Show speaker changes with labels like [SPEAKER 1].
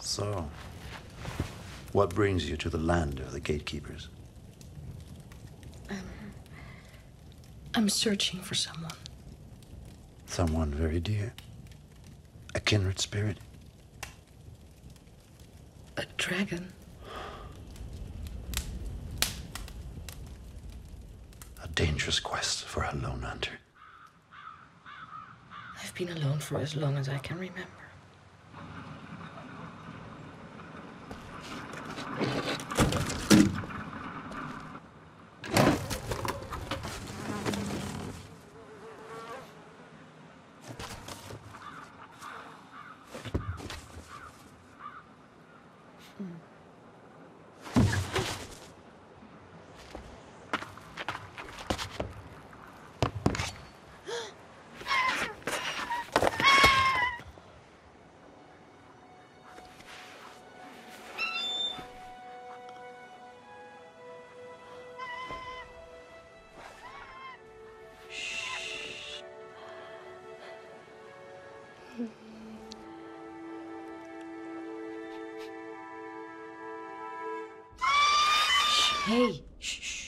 [SPEAKER 1] So, what brings you to the land of the gatekeepers?
[SPEAKER 2] I'm searching for someone.
[SPEAKER 1] Someone very dear? A kindred spirit?
[SPEAKER 2] A dragon.
[SPEAKER 1] A dangerous quest for a lone hunter.
[SPEAKER 2] I've been alone for as long as I can remember. Hey, shh.